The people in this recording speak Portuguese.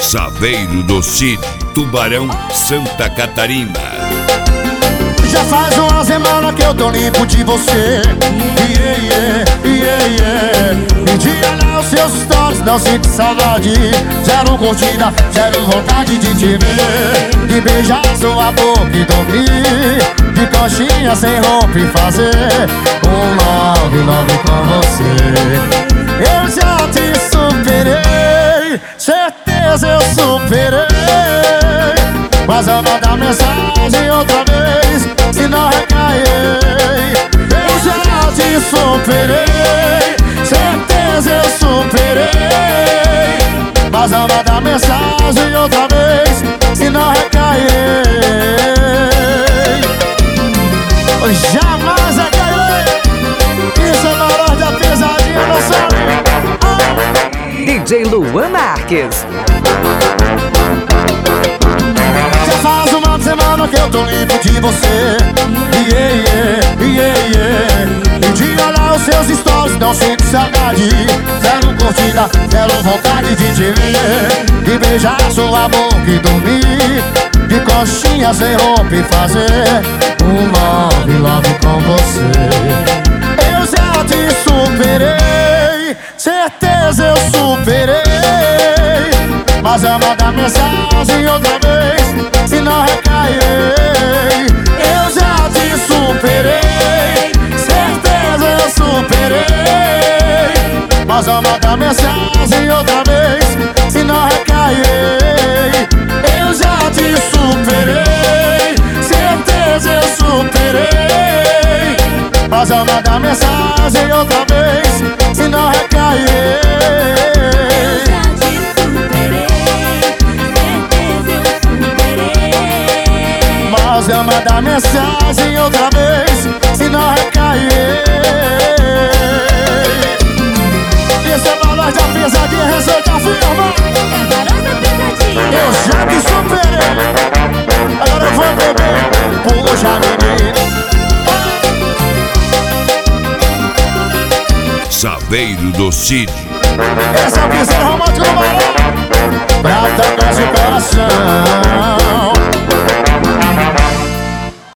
Saveiro do Cid, Tubarão, Santa Catarina. Já faz uma semana que eu tô limpo de você. Me diga lá os seus stories, não sinto saudade. Zero curtida, zero vontade de te ver, de beijar sua boca e dormir, de coxinha sem roupa e fazer um love com você. Eu já te superei, certeza eu superei, mas eu vou mandar mensagem outra vez, se não recair. Eu já te superei, certeza eu superei, mas eu vou mandar mensagem outra vez, se não recair. Jamais recairei. Isso é valor da pesadinha, não sabe? DJ Luan Marques. Já faz uma semana que eu tô limpo de você. Me diga lá os seus stories, não sinto saudade. Zero curtida, zero vontade de te ver, de beijar sua boca e dormir, de coxinha sem roupa e fazer um love com você. Eu já te superei, certeza eu superei, mas eu mandar mensagem outra vez, se não recair. Eu já te superei, certeza eu superei, mas eu mandar mensagem outra vez, se não recair. Eu já te superei, certeza eu superei, mas eu mandar mensagem outra vez, se não recair. Mas eu mandar mensagem outra vez, se não recair. Esse é valor da pesadinha, receita firma. Eu já te superei, agora eu vou beber. Puxa, menina. Saveiro do Cid. Esse é o pincel romântico do balão, pra tocar seu coração.